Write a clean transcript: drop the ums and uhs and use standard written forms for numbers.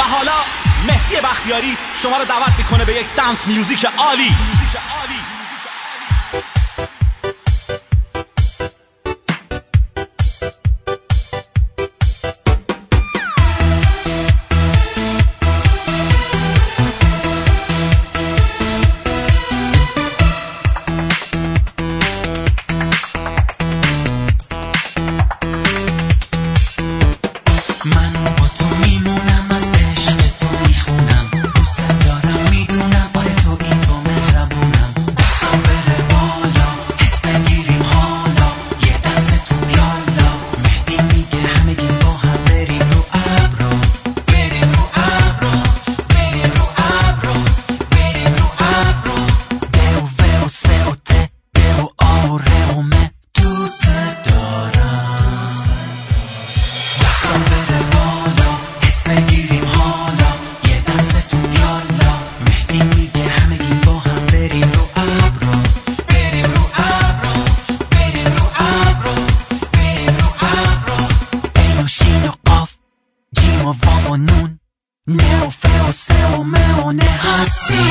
حالا مهدی بختیاری شما رو دعوت میکنه به یک دنس میوزیک عالی. و نون نه و فه و سه و مه و نه هستی